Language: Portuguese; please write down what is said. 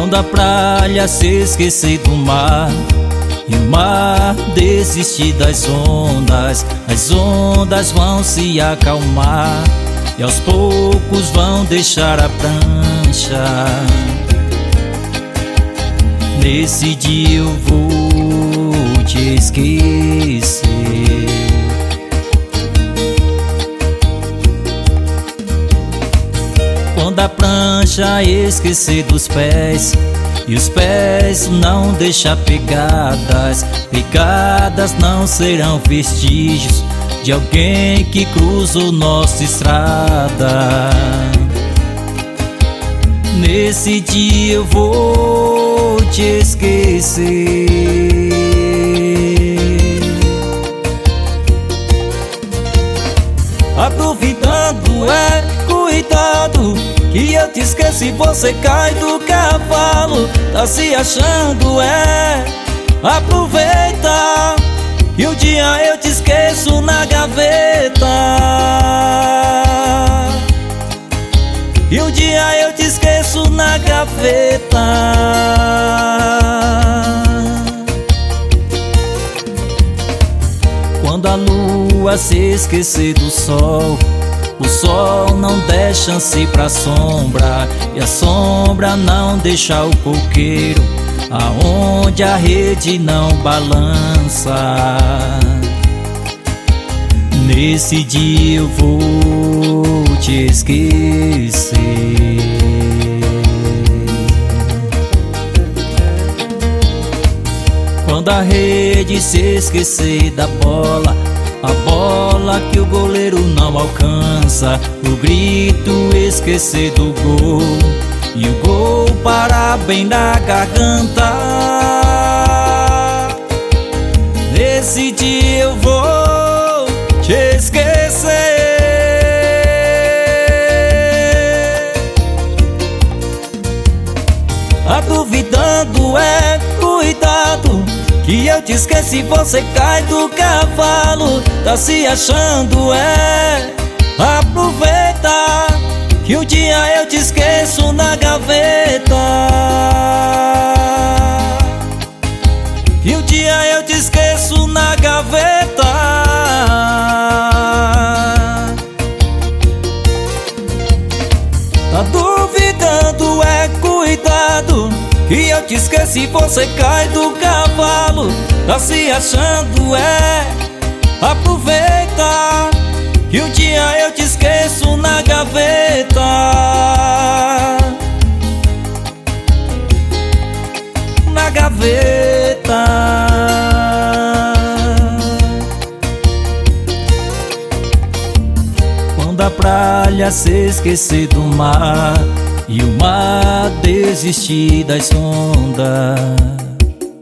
Quando a praia se esquecer do mar e o mar desistir das ondas, as ondas vão se acalmar e aos poucos vão deixar a prancha. Nesse dia eu vou te esquecer. Quando a prancha esquecer dos pés e os pés não deixar pegadas, pegadas não serão vestígios de alguém que cruzou nossa estrada. Nesse dia eu vou te esquecer. Aproveitando cuidado, que eu te esqueci, você cai do cavalo. Tá se achando, aproveita, que um dia eu te esqueço na gaveta. E um dia eu te esqueço na gaveta. Quando a lua se esquecer do sol, o sol não der chance pra sombra, e a sombra não deixa o coqueiro aonde a rede não balança. Nesse dia eu vou te esquecer. Quando a rede se esquecer da bola, a bola que o goleiro não alcança, o grito esquecer do gol e o gol parar bem na garganta. Nesse dia eu vou te esquecer. Aproveitando cuidado, que eu te esqueci, você cai do cavalo. Tá se achando, aproveita, que um dia eu te esqueço na gaveta. Que um dia eu te esqueço na gaveta. Tá duvidando, cuidado, que eu te esqueci, você cai do cavalo. Tá se achando, aproveita, que um dia eu te esqueço na gaveta. Na gaveta. Quando a praia se esquecer do mar e o mar desistir das ondas,